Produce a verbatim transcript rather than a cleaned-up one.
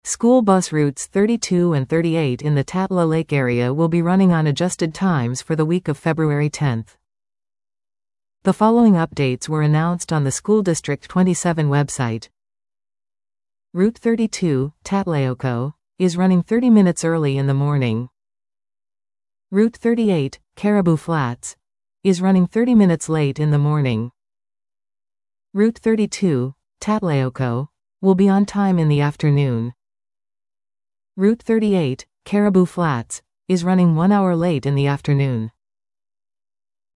School bus routes thirty-two and thirty-eight in the Tatla Lake area will be running on adjusted times for the week of February tenth. The following updates were announced on the School District twenty-seven website. Route thirty-two, Tatlayoko, is running thirty minutes early in the morning. Route thirty-eight, Caribou Flats, is running thirty minutes late in the morning. Route thirty-two, Tatlayoko, will be on time in the afternoon. Route thirty-eight, Caribou Flats, is running one hour late in the afternoon.